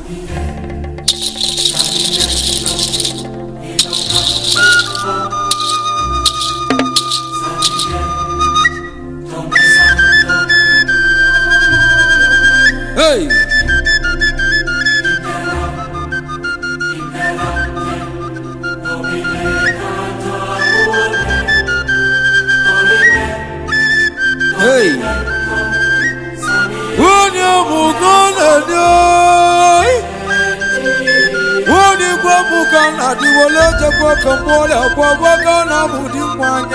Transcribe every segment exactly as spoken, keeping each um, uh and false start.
Hey! Hey! When you move on a day, when you go move on a day, we'll let you go come on a walk on a woody one.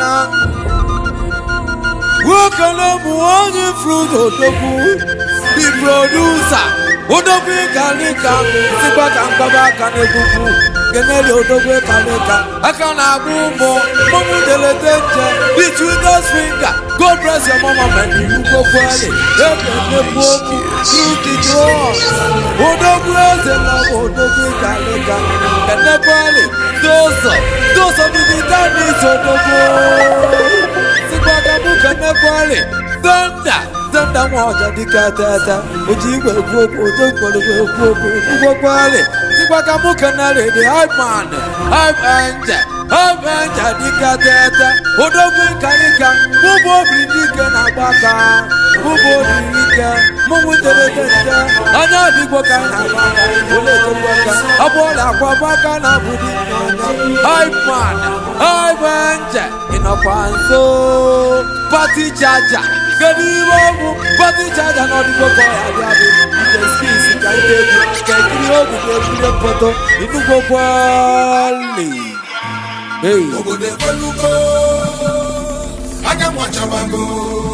Walk on a one fruit of the wood, the producer. Odobe kalika, sipa kambaba kanebubu, geneli odobe kalika. Akana bumbo, momu deleteje, between those fingers. God bless your mama, man. You go kwale, ebe nebubu, through the door. Odobe zela, odobe kalika, kenekwale, doso, doso bibitani sodobo. Sipa kambu kenekwale, thunder. Thunder moja dikatata ujiwe kuopo tokolo kuopo kuokwale sikwaka mukanale the hype man hype anja hype anja dikatata odogwe kanika bubo bridike na baka bubo dirike mumu teretete anya digbo kana baka ole tokaka abola kwa baka na budi hype man hype anja inokwanso party charger Gadiwo, party charger no di go kwa adiabe. The skis ka itebu, ka kiri ogu de kiri poto, inu go kwali. Hey. Ogo de kwaluko, anya mwachabango,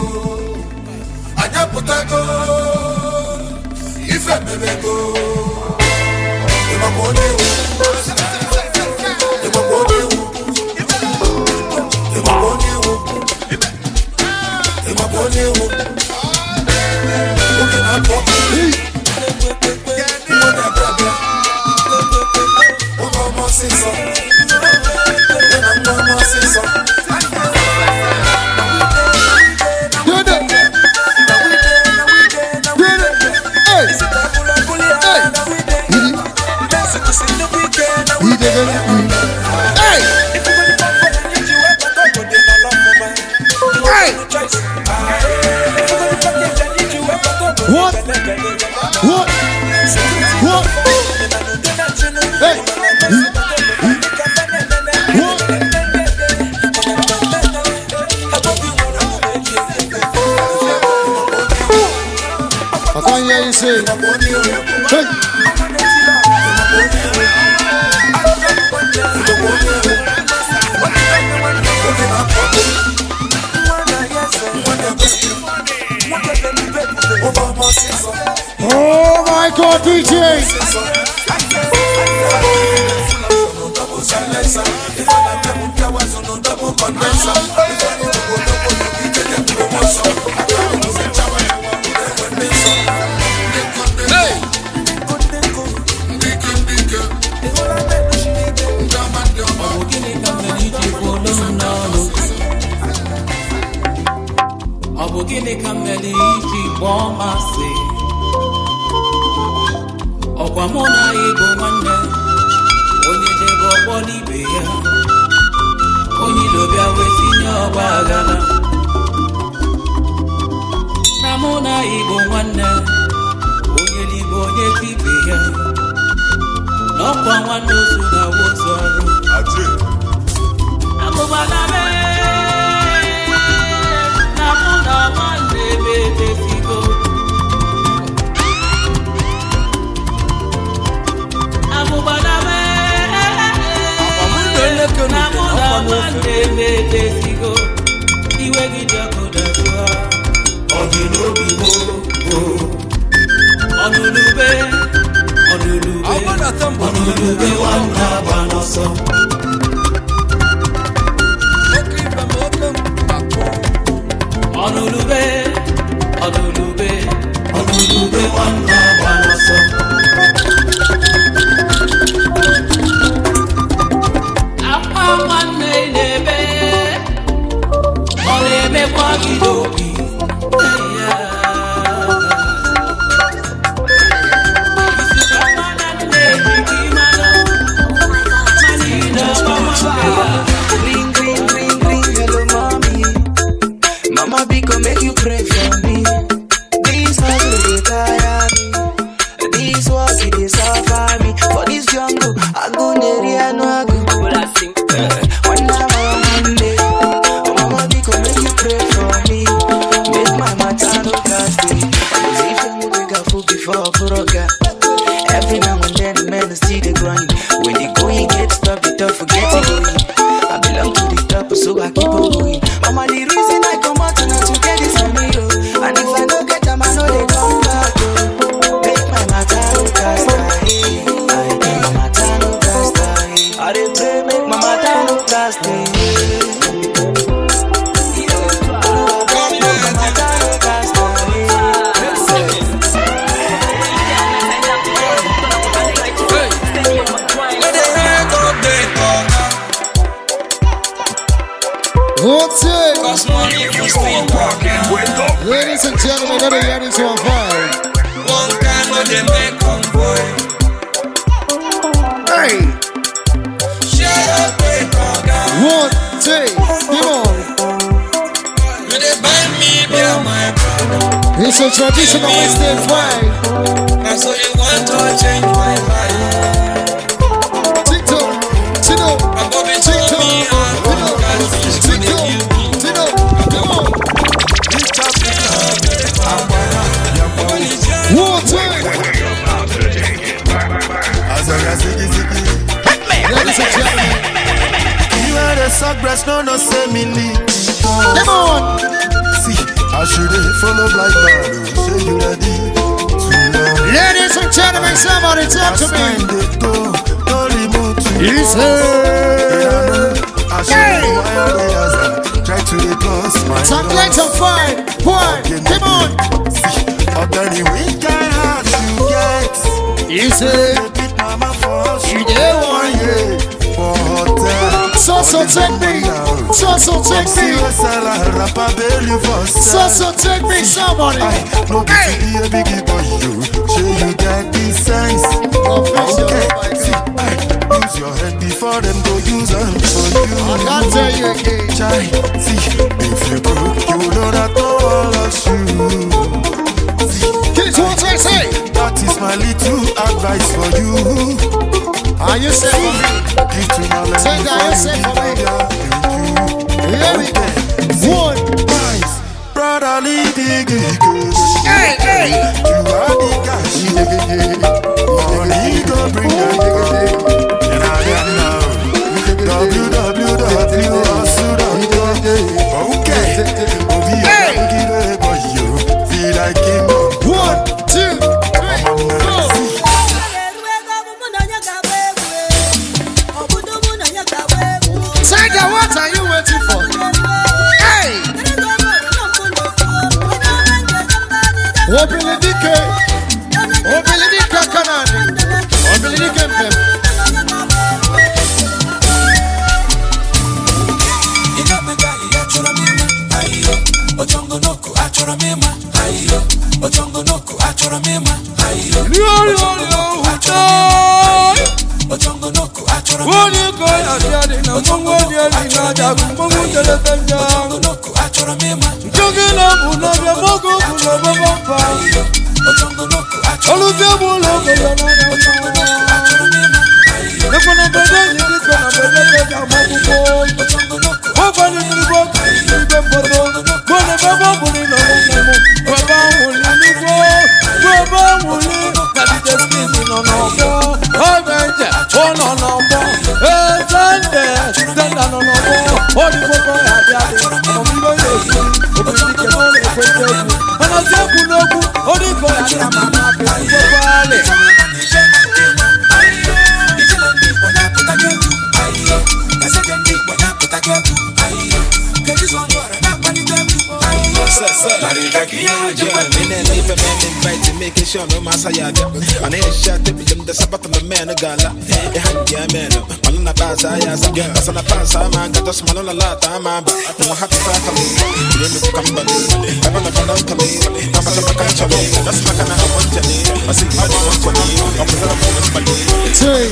anya putago, ife bebego. Ema mone u, ema mone u, ema mone u. Ema bone wo, oke na po. Mo na baba, mo mo siso, mo mo siso. Dede, dede, hey, hey, dede, hey. What? What? What? Hey! What? I can't hear you say. Hey! Oh my God, D J! Abogine kameli iji bomase Okwa mona ego nwanne onye jego boli be ya onye lobia wetinye ogba agala na mona ego nwanne onye ligo onye tibe ya n'okwa nwanne osu na wozu aru aje akubala me na mona mande bebe sigo akubala me na mona mande bebe sigo iwe gidako dazuha ojilobi mo onulube onulube onulube wana banoso onulube onulube onulube wana banoso apa wane nebe oneme kwa gidobi this work, it is suffer me. For this jungle, I go near the no I go. Well, I sing. One time on Monday, oh mama, they go make you pray for me. Make my matter no cast me. Cause if you make a fool before Buroga, every now and then the men see the grind. When they go, you get stuck, they don't forget it going. I belong to the top, so I keep on going. Mama, the reason I come out tonight to get this on me, oh. And if I don't get them, I know they come back, oh. Make my matter no cast me. I make my matter no cast me. I dey pray, make my matter no cast me. What's it? Ladies and gentlemen, let me hear this one vibe. One kind of them make convoy. Hey! Shut up, make convoy. One, two, come on. You dey buy me, be my brother. It's a traditional Western vibe. Now so you want to change my life. Tito, Tito, I'm gonna be Tito, me on Tito, Tito, come on. One, two. Ladies and gentlemen, you are the suckgrass, no, no, say me leave. come on. See, I should follow like that. Say you ready to Ladies and gentlemen, somebody talk to me. go, don't remove to Easy. I should know why they are try to replace my Some lights on fire. One, come on. See, up any week I have to get. Easy. Beat mama for us. You did one year for hotel. So, so take me. So, so take me. So, so take me, somebody. No be to be a biggie boy, you. Sure you get the sense. Okay, see, use your head before them go use them for you. I can't tell you again. Try, see, if you cook, you know that all of you. Kids, what I say? That is my little advice for you. Are you set for me? Give to my lady. Say that you set for me. Here we go. One. Brotherly diggy. Hey, hey. You are the cash. Money go bring the and I don't know. W W W Okay. Hey. But you feel like him. One, two, three, go. Tiger, what are you waiting for? Hey! Obilidike, Obilidike Kanani, Obilidike Mpem. Sure, no masaya dia. Ane shot me them the sabat me man gala. E hangia man. Malona pasa ya sa. Pasa na pasa man ka dos malona la ta ma ba. Mo happy fa ka me. Ni no kamba ni. Aba na bana ka me. Na ba ka ka cha me. Das ma kana on jani. Asi ma do on jani. O ka na mo ba ni. Two.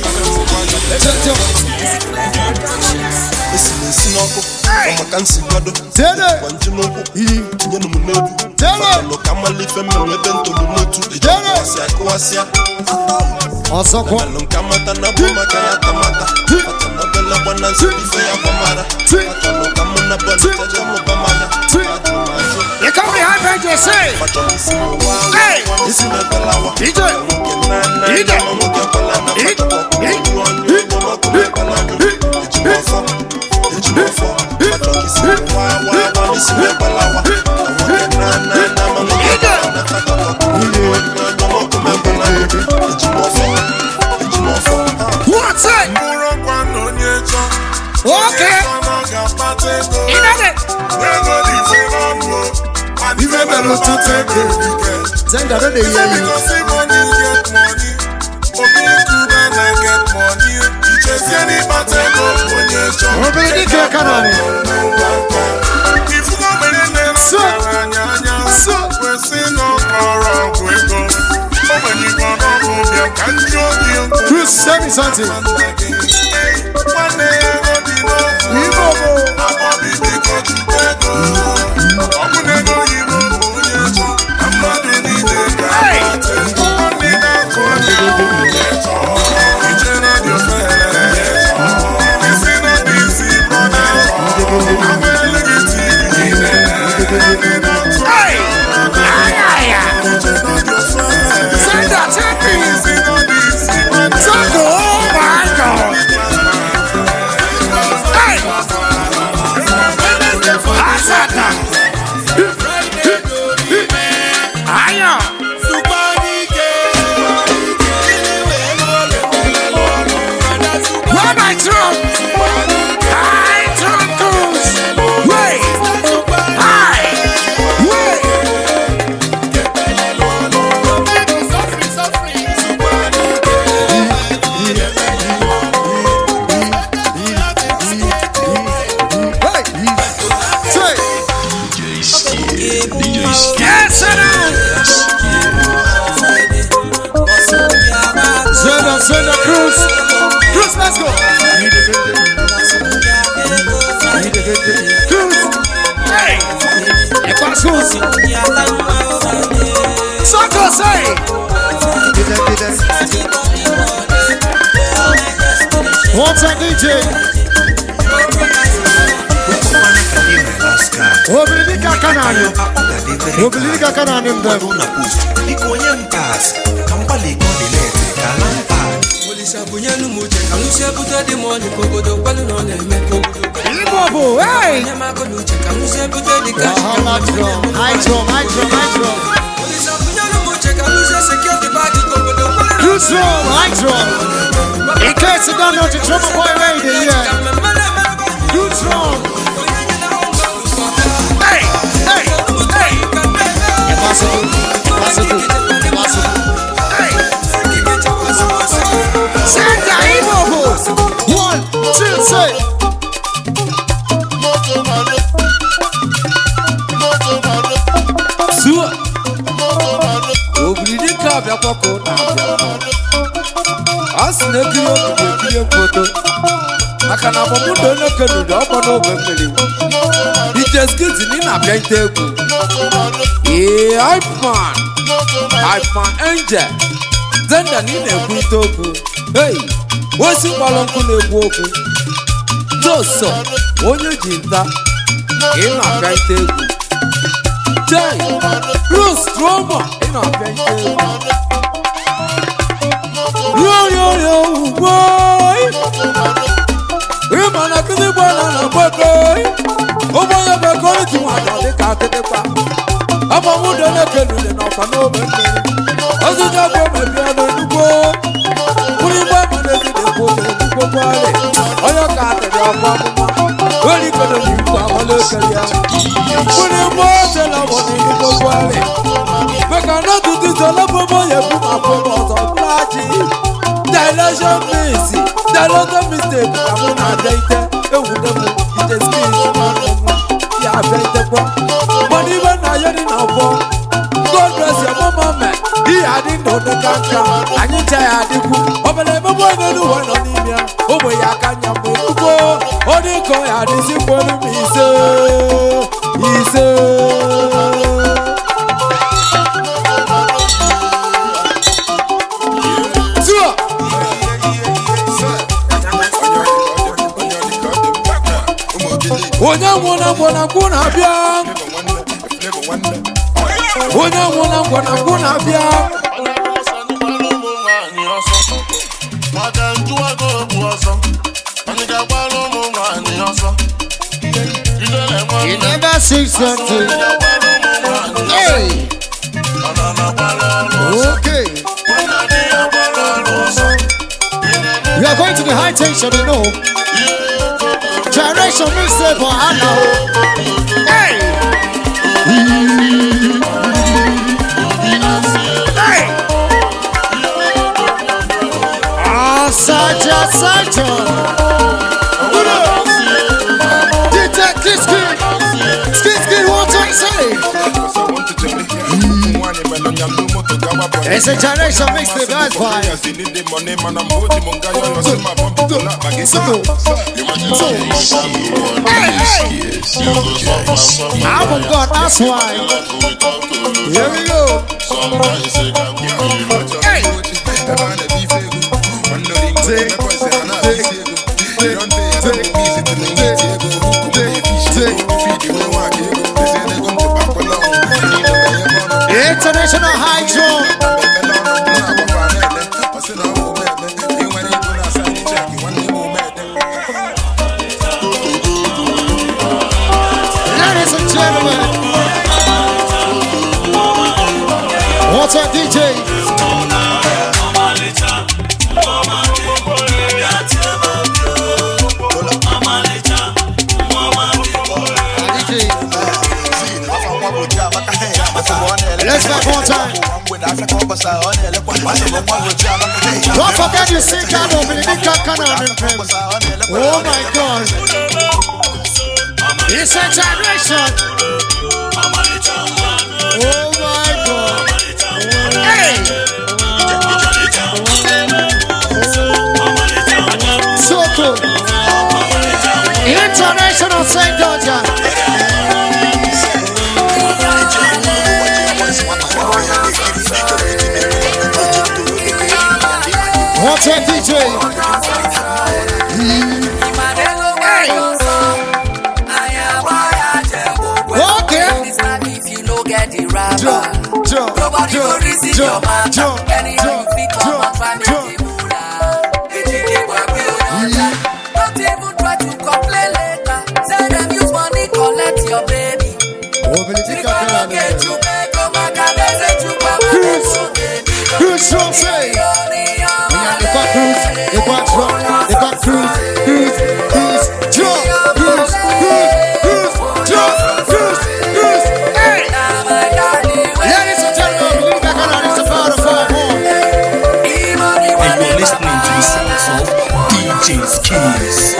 Esi no ko. O ma kan si godo. Tele. Wanju no ko. Yi. Tinye no mu nedu. Tele. Lo kama Amalife me webe ntolu motu. Ejawasi akuasia. Osoko. Kamata na buma kaya tamata. Atana bela bwana nsibife ya bamara. Atano kamuna bwana taja mubamaya. You come behind me, just say. Hey. Isi me belawa. D J. D J. What's it? Okay. You know it. Send that they hear you. Mobility care canal. So, so, Chris, send me something. What's a D J? Obilika kanani. Obilika kanani mdevu. Ikonye mpasi. Kampali kodilete. Kalampa. Molisa bunyanu muje. Kanusia buta di moni. Kogodo palu none me. Ibobo, hey! Kanusia buta di kashi. High drum, high drum, high drum, high drum. Molisa bunyanu muje. Kanusia security body. Kogodo palu none me. Good drum, high drum. In case you don't know the drum boy radio, yeah. Good drum. Hey, hey, hey. Impossible, impossible, impossible. Hey. Send the Ibobo. One, two, three. Sua. Obrigado, cabra pouco na. Asne kiro kiro photo. Akana bomudo no kenu do bono bemeli. He just gets in a blind table. Yeah, hype man. Hype man angel. Zenda ni ne kutoku. Hey, wasi balonku ne boku. Doso, onye jinta. In a blind table. Jai, Bruce Roma in a blind table. Yo yo yo boy, we man a kidi boy na boy. O boy a be going to one of the car kidi pa. Aba mu do na kelu le na pa no be. Ozu ja go me bi ado dugo. Kuni boy man de de go de dugo pale. Oyo ka te de opa mu. Weli ko do ni pa ole kelia. Kuni boy te la bo ni dugo pale. We can not do this all over boy e bu ma po mo so plaji. Dilation miss, dilation mistake. I'm on a date. It would have been it is yeah, I bet the book. But even I had enough for God bless your mama, man. He hadn't know the country. And you tell the book. Over the boy, no one on him. Over your canyon, go. Or the coy had this for me, sir. He said, onye nwụna ngwọna ngwụ na-abịa onye nwụna ngwọna ngwụ na-abịa You never see something. Hey. Okay. We are going to the high tension, you know. Generation mixtape for Anna. Hey. Hey. Ah, Saja, Saja. Detective Skin. Skin, Skin, what I say? It's a generation mixtape, that's why. Hey, hey. Oh God, that's why. Here we go. Hey. International high jump. Ladies and gentlemen, what's up, D J? Let's back one time. Don't forget you sing that over the big cannon. Oh my God. It's a generation. Oh my God. Hey. So cool. International Saint Georgia. What's up, D J? Mm. Hey. Okay. If you no get the rapper, jump, nobody will receive your matter. Anyhow you fit come and find the moolah. Don't even try to complain later. Say them use money collect your baby. If I don't get you back, go back and visit you back. Who's from say? They got cruise, they got drop, they got cruise, cruise, cruise, drop, cruise, cruise, cruise, drop, cruise, cruise, hey! Ladies and gentlemen, we need back on this about a five more. And you're listening to the sounds of D J Skills.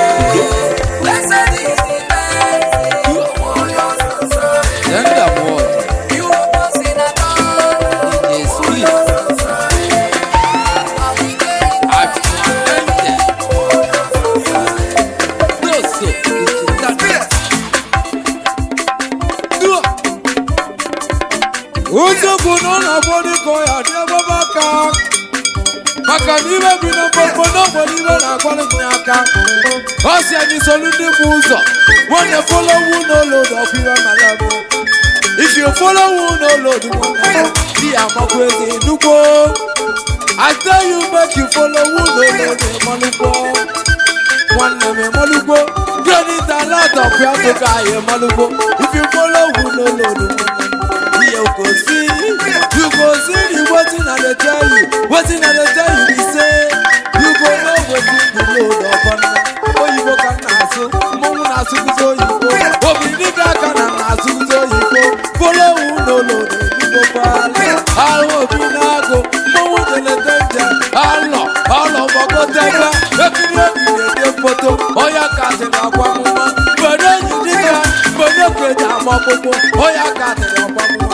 Makaniwe bina popo no boliwe na kwale kunyaka. Osi ani solundi muzo. When you follow who no load of you malago. If you follow who no load one, see I'm a crazy nuko. I tell you make you follow who no load maluko. One name maluko. Get it a lot of you guy maluko. If you follow who no load one, you go see. You go see the waiting and they tell you, waiting and they tell you, they say, you go know waiting the load of honor. Oh, you go can nasu, moon nasu so you go. Oh, be nigga can nasu so you go. Follow who no load, you go pal. I will be nago, moon in the danger. Allah, Allah, go tega. Let me know the photo. Oh, ya can't in a woman. But then you nigga, but you can't have a popo. Oh, ya can't in a woman.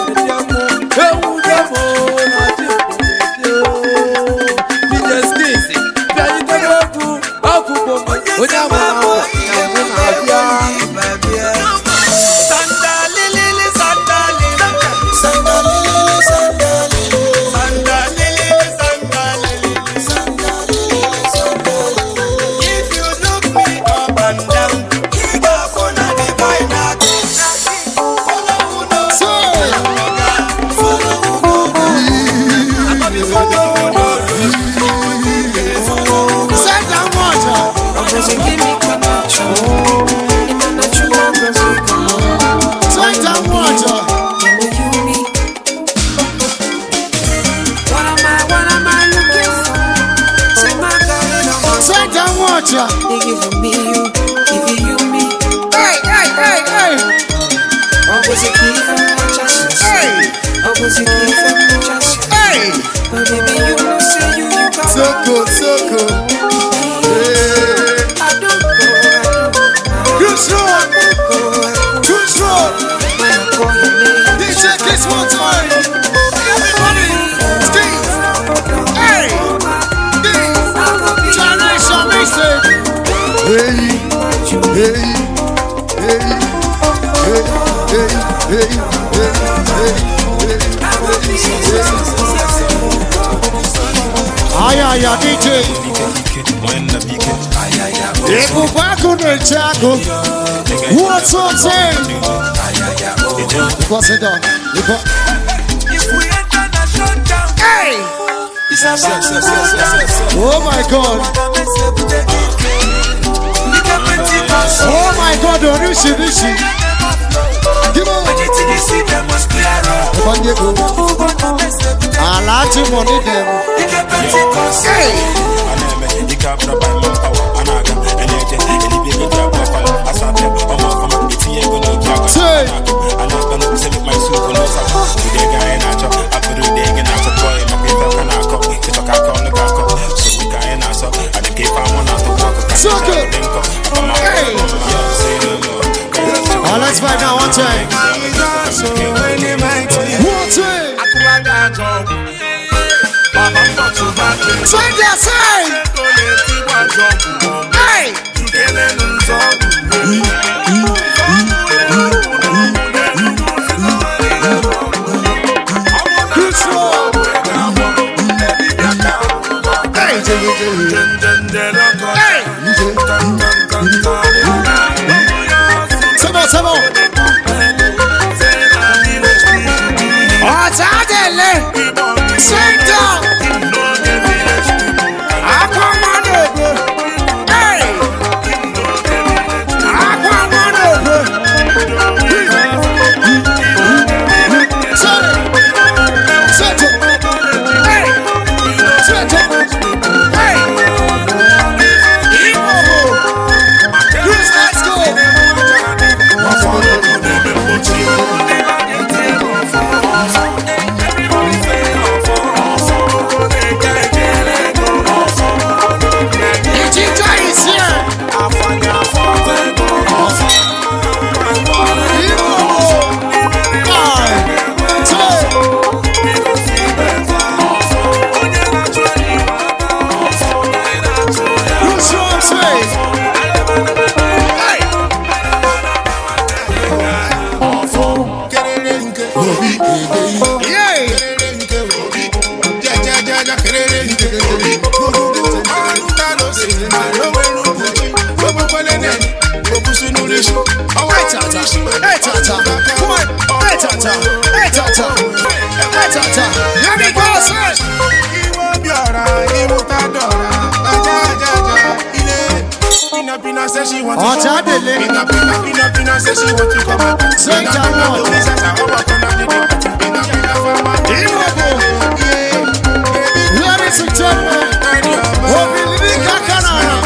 If you look me up and down. Acha. They giving me you, giving you me. Hey, hey, hey, hey. I was a key for my chance. Hey. I was a key for my chance. Hey. But baby, you know, say you, you come. So good, so good. Hey. I don't go, I don't go. Good shot. Good shot. When I call your name, D J Kiss one time. Everybody. Steve. Hey. Steve. Generation mixtape. Hey. Hey. Hey. Hey. Hey. Hey. Hey. Hey. Ay, ay, ay, D J. Ebu Baku no Chaco. What's up, say? What's it done? Hey! Oh my God! Oh my God! Rishi, Rishi. Give on. I like to money them. Hey! So good. Hey. Oh, let's find out one time. One time. Send your side. Hey. C'est bon, c'est bon. Oh, t'as des laits. C'est temps. Oh, Chadele. Pina, pina, pina, pina, say she want to come back. Say that one. Ladies and gentlemen, Obilini Kakanara.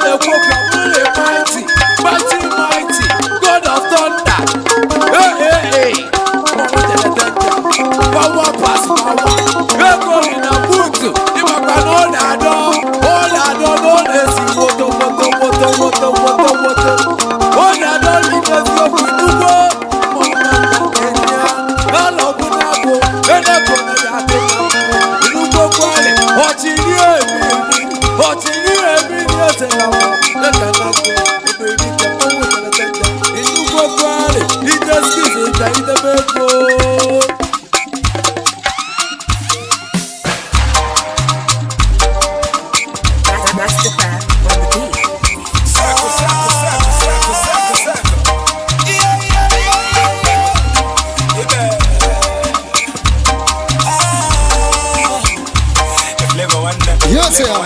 the Pope, really mighty, mighty, mighty, God of thunder. Hey, hey, hey. Power pass power. Hey, go in a boot. You are an old adult. Old adult, old as you water, water, water, water, water, water. Old adult, you just go to do go. Hello, Bunabo. And I'm going to have to do go quiet. Watching you every day. Watching you every day. Look at that. Yes, sir.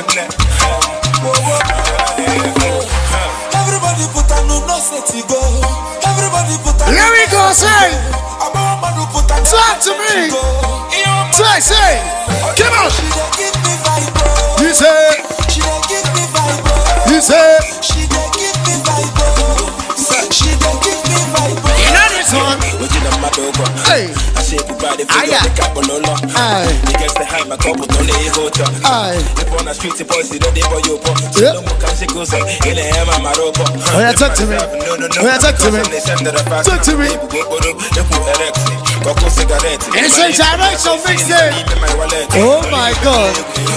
Everybody put on no set to go. Everybody put on. Here we go, say. Talk to me. Say, say. Come on. You say. She dey give me vibe. You say. She dey give me vibe. She dey give me vibe. You know this one. Hey. Aye. Aye. Niggas the high, my couple don't let hold up. Aye. Live on the streets, boys, they don't boy you pop. No more can she goes up. In the hammer, my rope. Oh, yeah, talk to me. Oh, yeah, talk to me. Talk to me. It's a direction mixtape. Oh my God.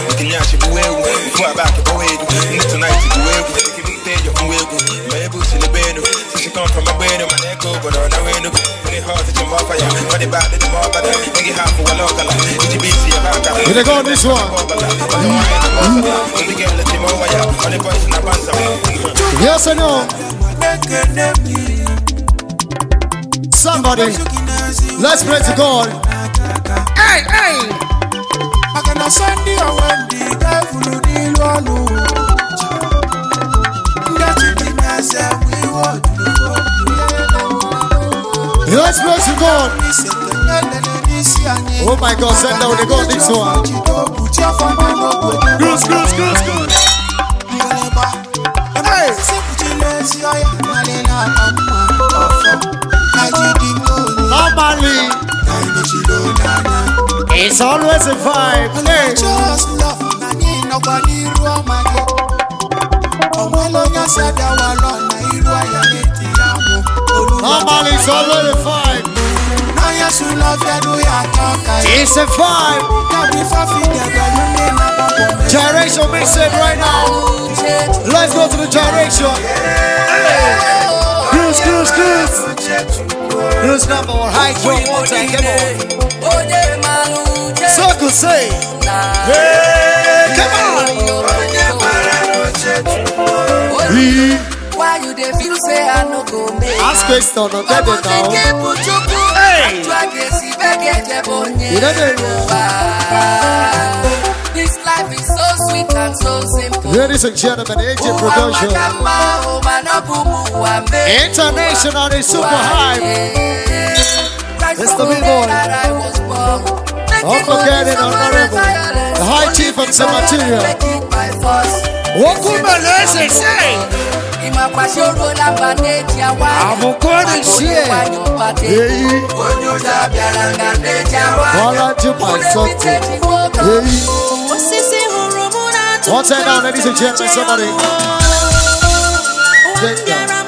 She come from my brain, my echo, but on the way, pretty hard to jump off fire. But the back, the more, but I get half of a local. It's a B C about that. Here they go, this one. Yes or no? Somebody, let's pray to God. Hey, hey. I can send you a Wendy, devil, Nilu. Let's pray to God. Oh my God, send down the God this one. Goose, goose, goose, goose. Hey. Normally, it's always a vibe. Hey. Normally it's always a vibe. It's a vibe. Gyration mixtape right now. Let's go to the gyration. Cruise, cruise, cruise. Cruise number one. High jump one time. Come on. Circle say. Hey, come on. Why you dey feel say I no go make? Ask question on that now. Hey! You don't know. This life is so sweet and so simple. Ladies and gentlemen, A J Production. International is super hype. It's the big boy. Unforgetting honorable. The high chief of some material. What could my lesson say? I'm going to share. Hey, Holla to my son. Hey, one time down, ladies and gentlemen, somebody. Get down.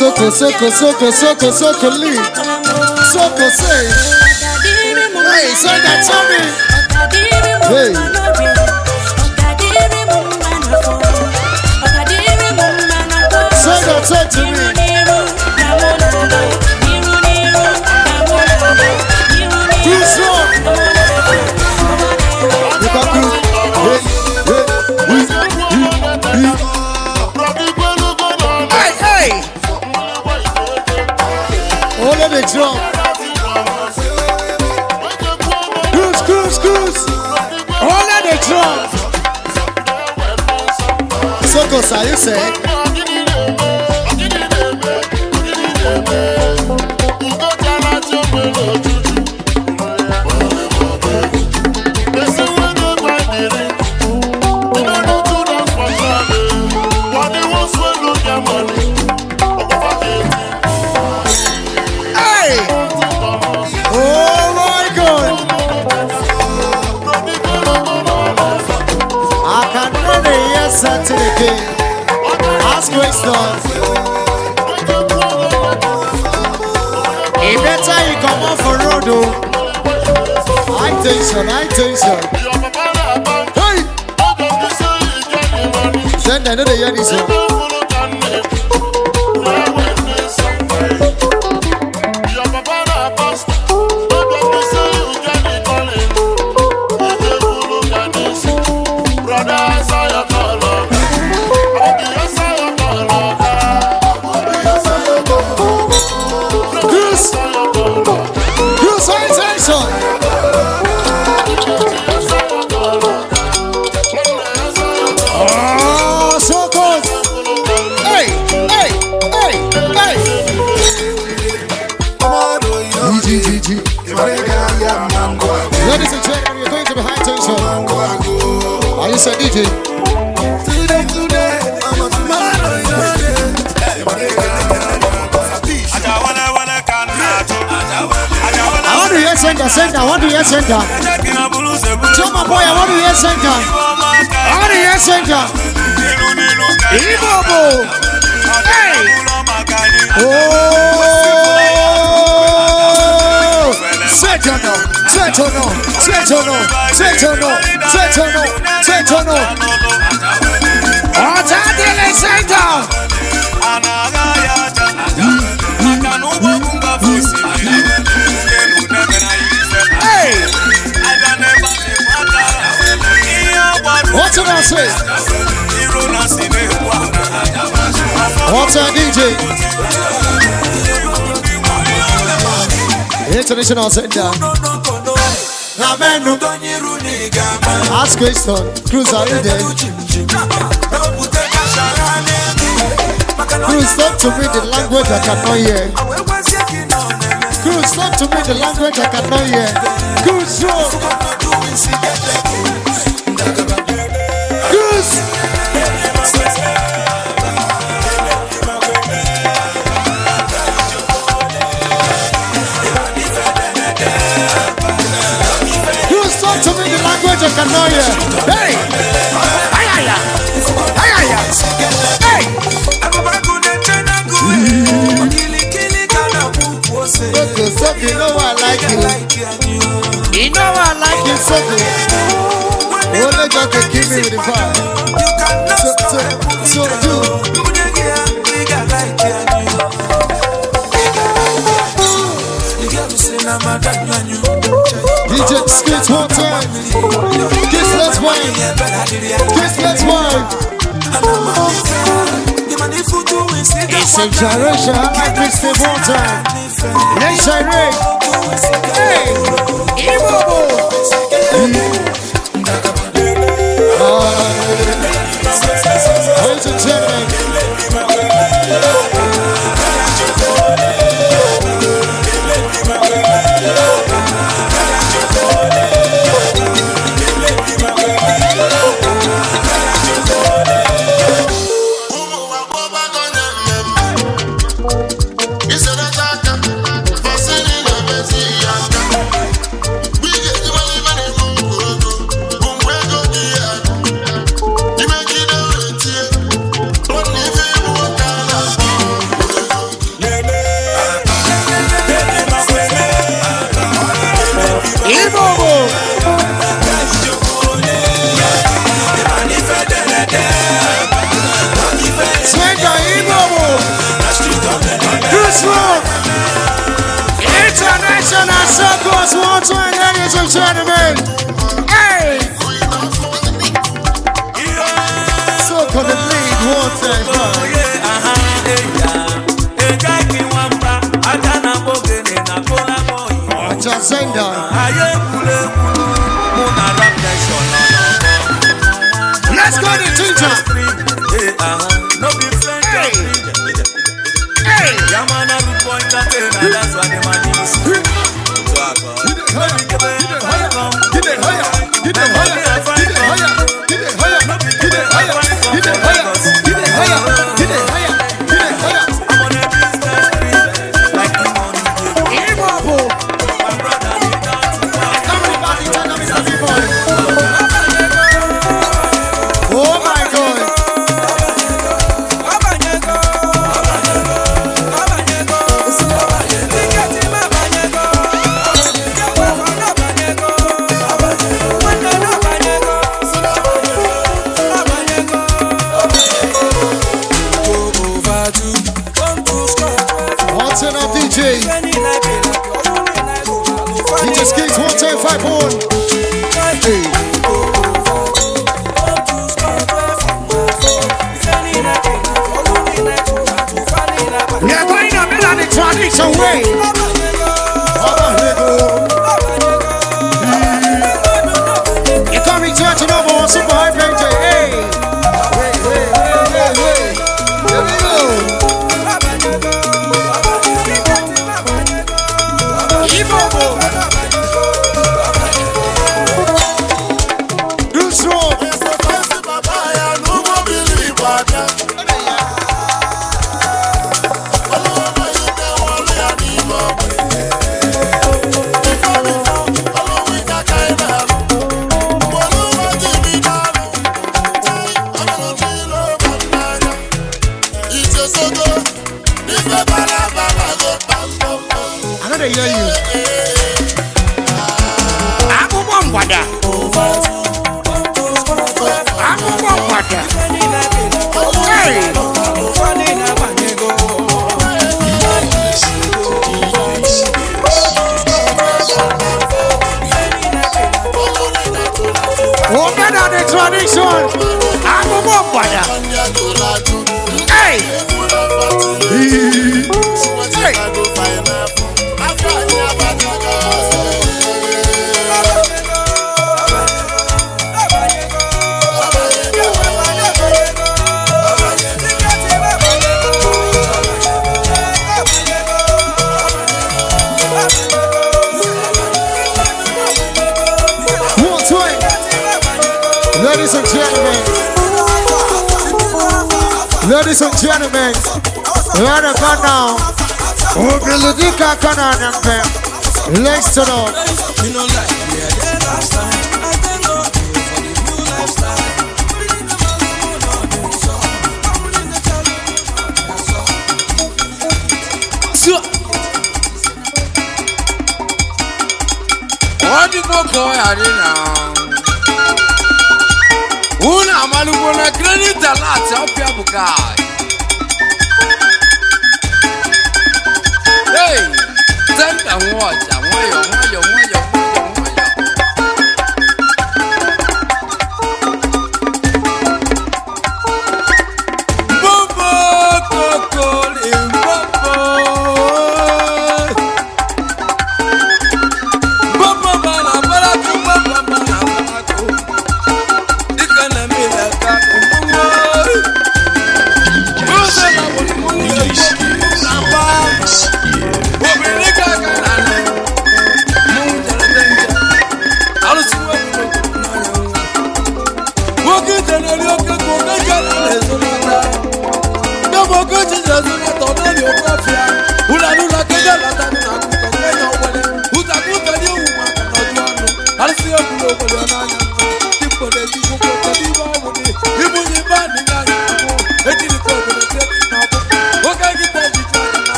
Soko, Soko, Soko, Soko, Soko, lead. Soko, say. Hey, say that to me. Hey. Say that, say to me. Too strong. You can do. Hey, hey, hey. All of the drum. Cruise, cruise, cruise. All of the drum. Soko, say you say. To the king, ask question. He better you come off for road, oh. High tension, high tension. Hey! Send another year this one. Ladies and gentlemen, you're going to be high tension. Are you said D J? Today, today, I'm a man. I want to hear center, center. I want to hear center. Tell my boy, I want to hear center. I want to hear center. Ibobo. Hey. Oh. Setono, Setono, Setono, Setono, Setono, Setono. Otadele Setono. Hey! What did I say? What's that D J? International center. Ask question. Cruz, are you there? Cruz, talk to me the language I cannot hear. Cruz, talk to me the language I cannot hear. Cruz, show. Cruz. To me the language I cannot hear. Hey! Ayaya! Ayaya! Hey! Soko, Soko, you know I like you. You know I like you, Soko. Only God can give me with the fire. So, so, so do. D J skits one time. Kiss, let's wine. Kiss, let's wine. It's a gyration. I like this thing one time. Let's gyrate. Hey, Ibobo. Ladies and gentlemen. International Circles, one time, ladies and gentlemen. Hey! Circle the lead, one time. Jazenda. Let's go to teacher. Hey! Hey! Yamana point and that's why the man is. Get it higher, get it higher, get it higher, get it higher, get it higher, get it higher, get it higher, get it higher, get it higher, get it higher. I'm on a business street, like the money. Hey, Bobo. My brother, you down to fight. Everybody, turn up in the boy. Oh my God. D J. He just gives one ten five one. Hey. We are going to build on the tradition way. You're coming to the number one super high bench. Hey. Hey, hey, hey, hey, hey. Here we go. I hear you. I'm a bombada. I'm a bombada. Hey. Open on the tradition. I'm a bombada. Hey. Hey. Ladies and gentlemen, ladies and gentlemen, right about now, we'll be looking at Canada. Let's turn up. You know, like we are there last time. I thank God for the new lifestyle. What do you go now? Una malubona credit a lot of people guy. Hey, send and watch and why you why you why you Bobo Coco Limpopo Bobo Bana Bala Bobo Bana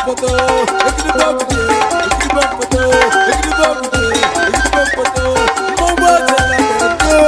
photo, ekiri bump photo, ekiri bump photo, ekiri bump photo, ekiri bump photo. Mama tell me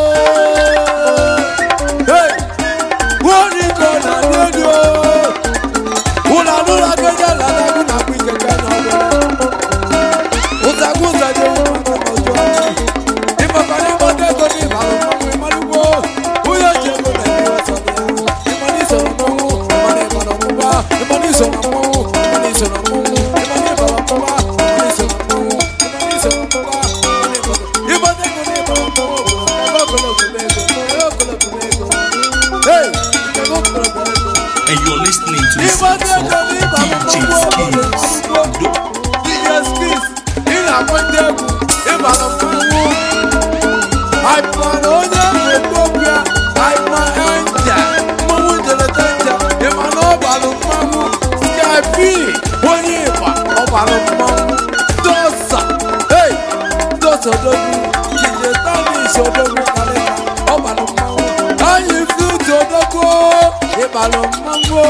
hey, what is going on radio? Una nula keja la na kuna kwike kana ole. Uza kuza je mama mojo. Ipa kani mote ko ni balo mama malugo. Uyo je ko na ni wasonya. Imani so mo, imani balo mama, imani so mo, imani so mo, imani balo mama, imani so mo, imani so mama, imani balo. Imani ko ni balo mama, ko ko lo ko lego, ko ko lo ko lego. Hey, ko ko lo ko lego. And you're listening to D J Skills. D J Skills. In a window, in my phone. I plan on them with Bobia. I my angel. Moon to the danger. In my noble mamu. Sky P. One year. Of our mamu. Dosa. Hey. Dosa dogu. D J Tani so dogu kaleka. Of our mamu. I you flew to the go. In my mamu.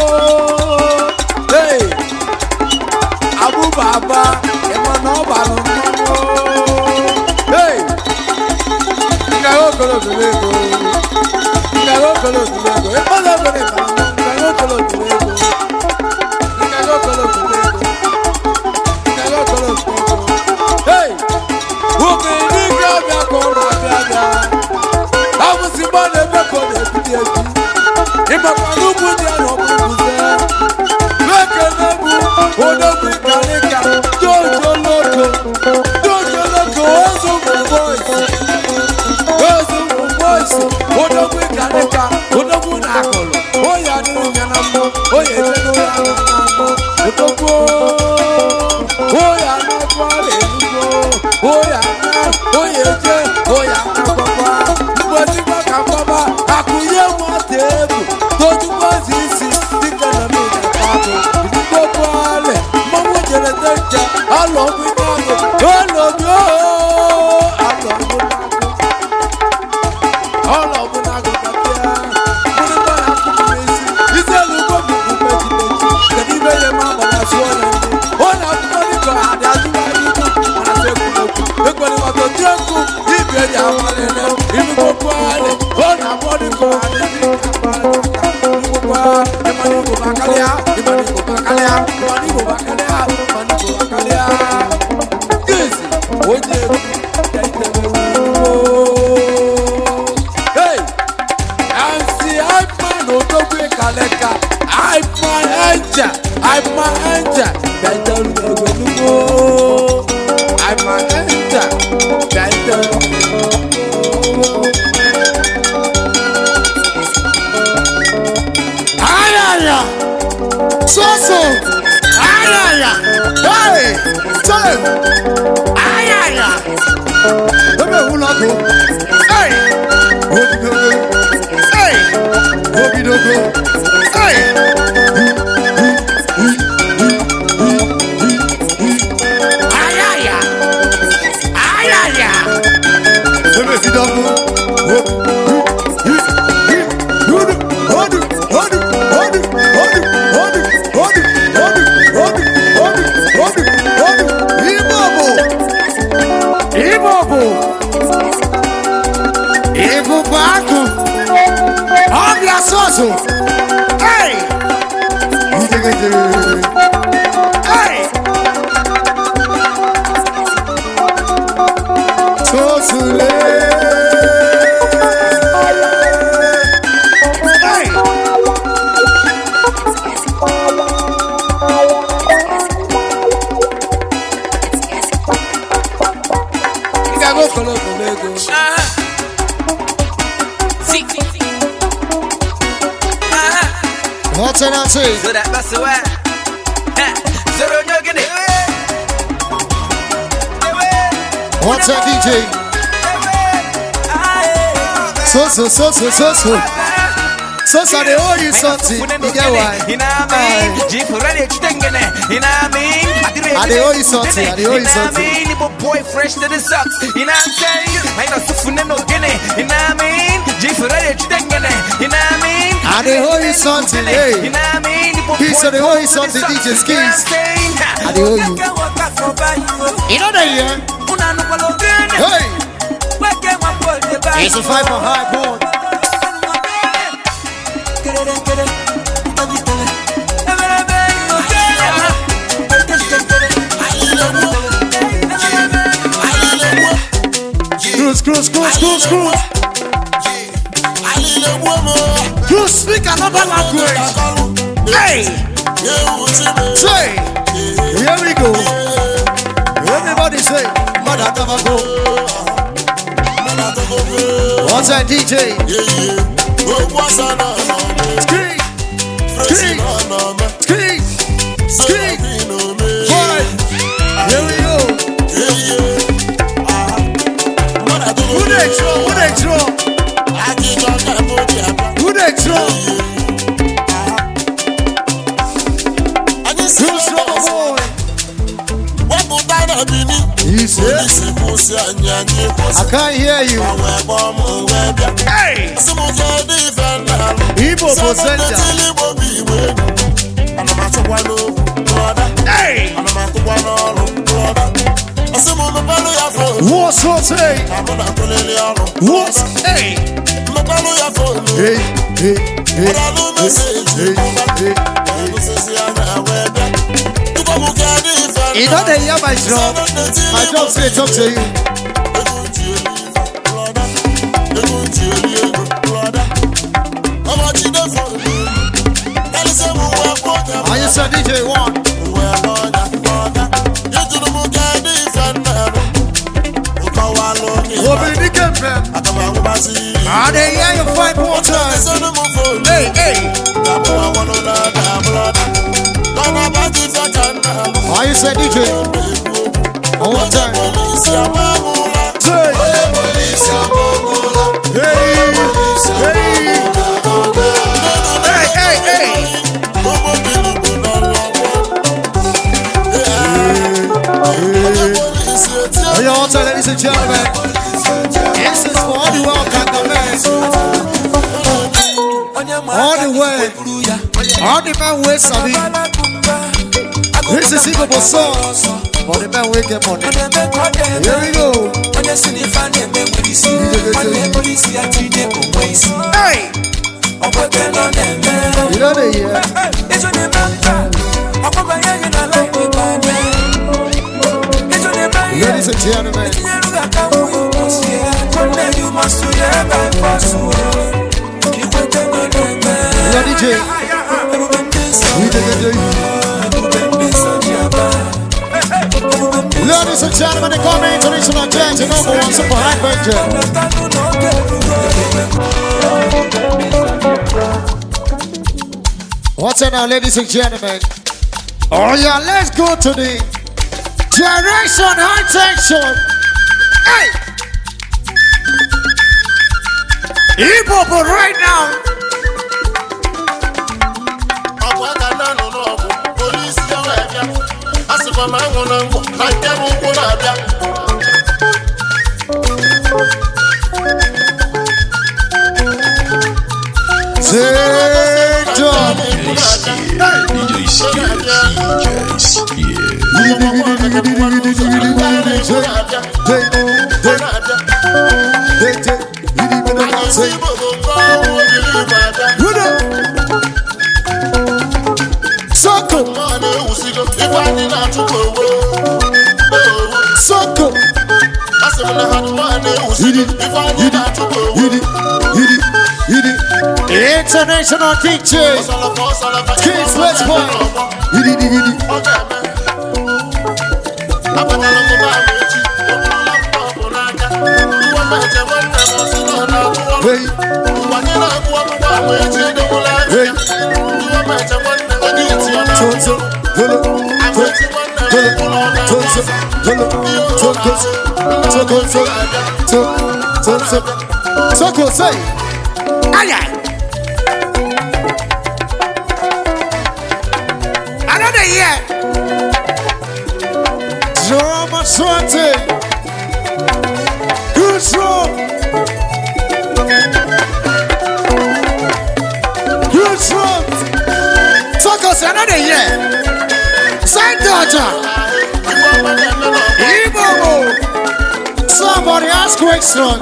Hey, Abu Baba, Emma no Balo. Hey, Nagao Kolo Kulego, Nagao Kolo Kulego, Emma no Balo, Nagao Kolo Kulego, Nagao Kolo Kulego, Nagao Kolo Kulego. Hey, who be Niga Biakona Biaga? I was in my never called it. Emma Kalubu Jano Buze. Odo Britannica, Jojo Loco, Jojo Loco, Ozo Voice, Ozo Voice, Odo Britannica, Odo Bunacolo, Oya Nyanamo, Oya Nyanamo, Odo Go, Oya Nakwale, Oya, Oya Je, Oya Papa, Wadiba Kambaba, Akuye Matebu, Toju Mazisi, Dikana Papa. I love you, I love you, I love you. I love you, I love you. It's a look of the that even your mama has one. All I'm going to go out there to buy you. I said, look what I'm going to do. If you're down, if you go quiet, all I'm going to go out there. You go quiet, the money go back out, the money go back out, the money go back out. Hey, I'm see I'm man no to be kaleka. I'm my angel, I'm my angel. Better go go. I'm my angel. Better go. Ayaya, so so. Ayaya, hey, tell him. Ayaya, let me hold on. Hey, Obi dogo. Hey, Obi dogo. Hey, ayaya, ayaya. Let me see dogo. Hey! Hey! Tosule! Hey! You gotta go for the Lego. What's an answer? So that was the way. So don't you get it? What's that D J? So so so so so so. So so they owe you something. You get why? I they owe you something. I they owe you something. Boy fresh to the socks. You know what I'm saying? I know something no guinea. You know what I mean? You know what I mean? I they owe you something. Hey. You know what I mean? He said they owe you something, D J Skis. I they owe you. You know that, yeah? Hey! It's a fight for high born. Cruise, cruise, cruise, cruise, cruise. You speak another language. Hey! Say! Here we go. Everybody say, Mother never go. What's that D J? Scream! Scream! Scream! Scream! Five! Here we go. Who they draw? Who they draw? Who they draw? Who's draw boy? He said, I can't hear you. Hey! Igbo presenter. Hey! What's what's hey? What's hey? Hey, hey, hey, hey, hey, you know they hear my job. My job say talk to you. Are you say D J one? Ah, they hear you five more times. Hey, hey. Why you say D J? One more time. Say. Hey, hey. Hey, hey, hey. Hey, hey. One time, ladies and gentlemen. This is for all the world can come all the way, all the man who is Sabi. This is Igbo song for the man who get money. Here we go. Hey! You know the year. Ladies and gentlemen. Yeah, D J. Ladies and gentlemen, they call me international judge and number one super high venture. What's up now, ladies and gentlemen? Oh yeah, let's go to the Generation High Tension. Hey! Igbo, but right now. Soko. Soko. International D J Kids West Point. Hey. Hey. Tonso, Dolo, Tonso, Dolo, Tonso, Tonso, Tonso, Tonso, say, aye, aye. Another year. Drama twenty. Good show. Good show. Talk us Saint Georgia. Ibobo. Somebody ask question.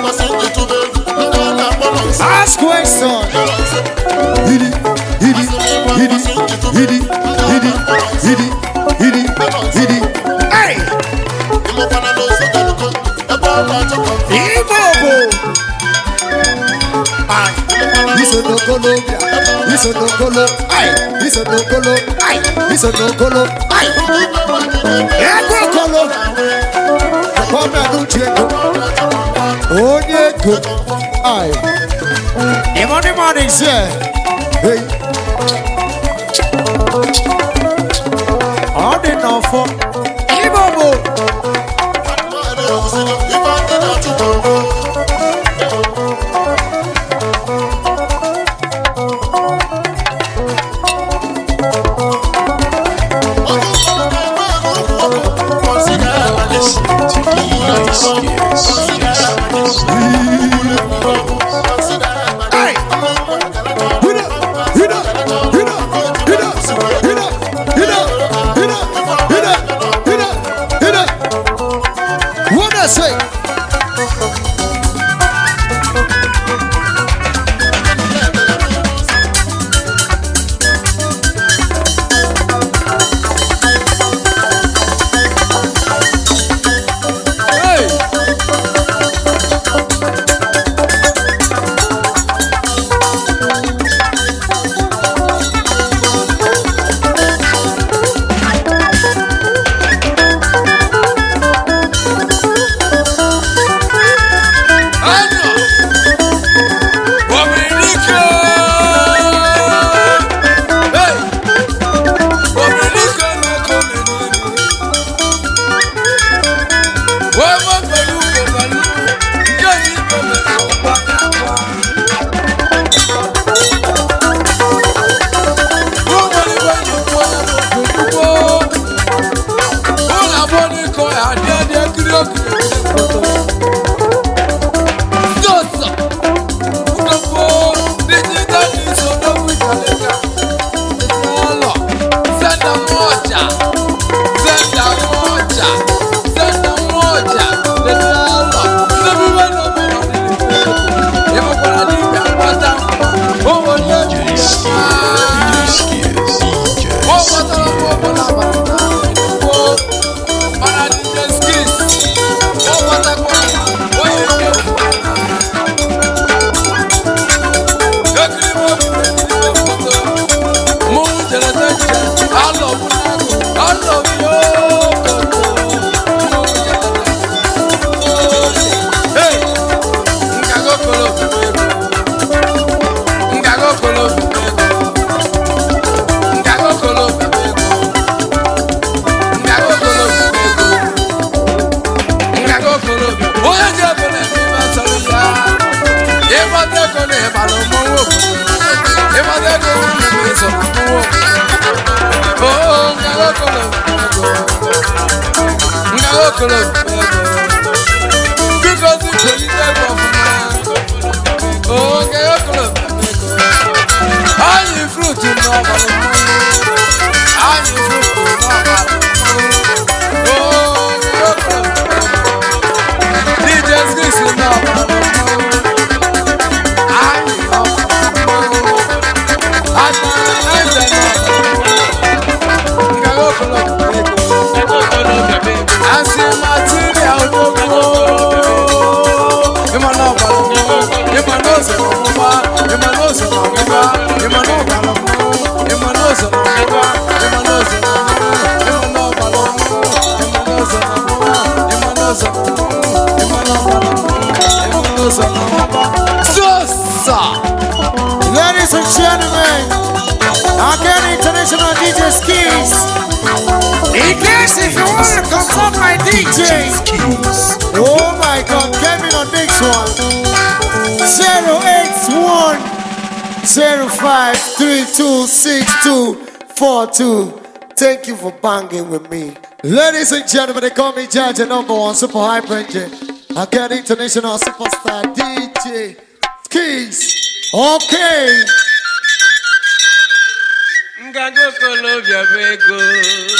Ask question. Hidi, hidi, hidi, hidi, hidi, hidi, hidi, hidi. Hey. Ibobo. Ay. Listen to Colombia. Listen to Colombia. Ay. Listen to Colombia. Ay. Listen to Colombia. Ay. Ego Colombia. Come and do Diego. Oh, Diego. Ay. The money money is here. Hey. All the now for Ibobo. Ladies and gentlemen, again international D J Skis. In case if you want to consult my D J, oh my God, get me on this one. zero eight one zero five three two six two four two. Thank you for banging with me. Ladies and gentlemen, they call me Judge and number one super hyper engine. Again, international superstar D J Skis. Okay. Ngago kolobia bego.